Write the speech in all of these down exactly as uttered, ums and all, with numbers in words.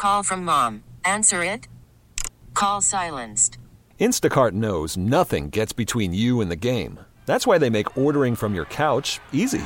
call from mom. Answer it. Call silenced. Instacart knows nothing gets between you and the game. That's why they make ordering from your couch easy.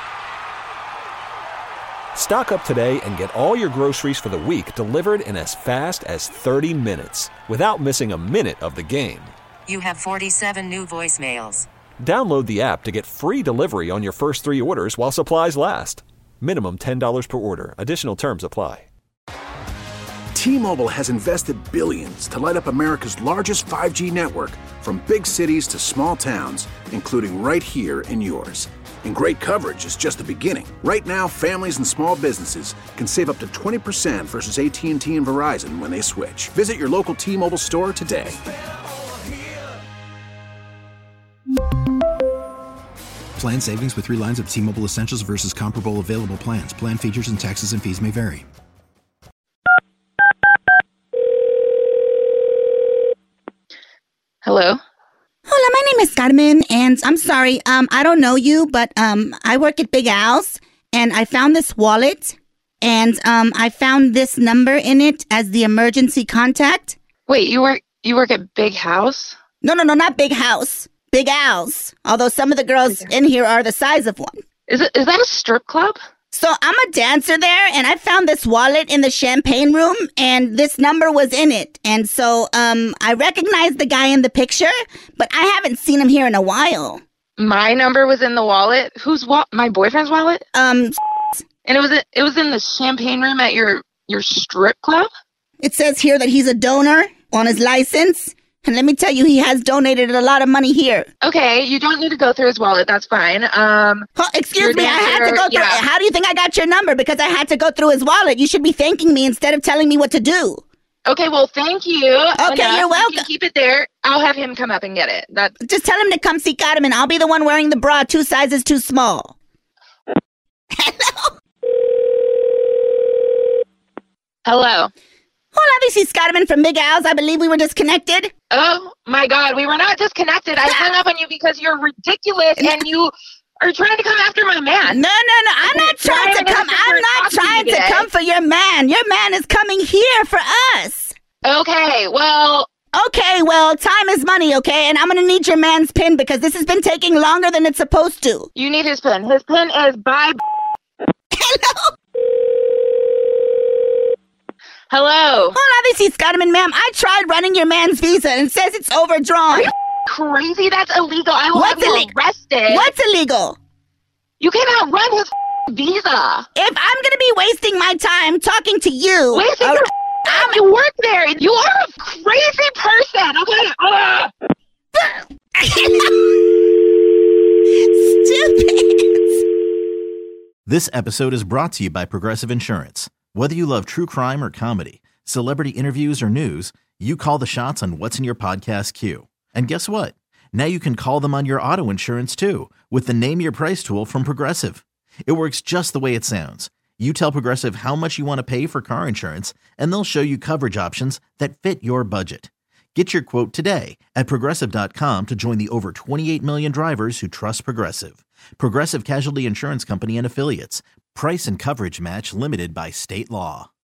Stock up today and get all your groceries for the week delivered in as fast as thirty minutes without missing a minute of the game. You have forty-seven new voicemails. Download the app to get free delivery on your first three orders while supplies last. Minimum ten dollars per order. Additional terms apply. T-Mobile has invested billions to light up America's largest five G network, from big cities to small towns, including right here in yours. And great coverage is just the beginning. Right now, families and small businesses can save up to twenty percent versus A T and T and Verizon when they switch. Visit your local T-Mobile store today. Plan savings with three lines of T-Mobile Essentials versus comparable available plans. Plan features and taxes and fees may vary. Hello? Hola, my name is Carmen, and I'm sorry, um, I don't know you, but um, I work at Big Al's, and I found this wallet, and um, I found this number in it as the emergency contact. Wait, you work you work at Big House? No, no, no, not Big House. Big Al's. Although some of the girls in here are the size of one. Is it is that a strip club? So I'm a dancer there, and I found this wallet in the champagne room, and this number was in it. And so um, I recognized the guy in the picture, but I haven't seen him here in a while. My number was in the wallet. Whose wallet? My boyfriend's wallet? Um, and it was it was in the champagne room at your your strip club? It says here that he's a donor on his license. And let me tell you, he has donated a lot of money here. Okay, you don't need to go through his wallet. That's fine. Um, oh, excuse me, I had to go through. Yeah. How do you think I got your number? Because I had to go through his wallet. You should be thanking me instead of telling me what to do. Okay, well, thank you. Okay, enough. You're welcome. You can keep it there. I'll have him come up and get it. That. Just tell him to come see Carmen. I'll be the one wearing the bra two sizes too small. Hello? Hello? Hola, this is Carmen from Big Al's. I believe we were disconnected. Oh, my God. We were not disconnected. I hung up on you because you're ridiculous and you are trying to come after my man. No, no, no. I'm not trying to come. I'm not trying to come for your man. Your man is coming here for us. Okay, well... Okay, well, time is money, okay? And I'm going to need your man's pin because this has been taking longer than it's supposed to. You need his pin. His pin is bye... Hello? Hello. Hola, this is Carmen, ma'am. I tried running your man's visa and it says it's overdrawn. Are you crazy? That's illegal. I will What's have you illeg- arrested. What's illegal? You cannot run his visa. If I'm going to be wasting my time talking to you... Wasting uh, your time? You work there. You are a crazy person. Okay. Uh. Stupid. This episode is brought to you by Progressive Insurance. Whether you love true crime or comedy, celebrity interviews or news, you call the shots on what's in your podcast queue. And guess what? Now you can call them on your auto insurance too with the Name Your Price tool from Progressive. It works just the way it sounds. You tell Progressive how much you want to pay for car insurance, and they'll show you coverage options that fit your budget. Get your quote today at Progressive dot com to join the over twenty-eight million drivers who trust Progressive. Progressive Casualty Insurance Company and Affiliates. Price and coverage match limited by state law.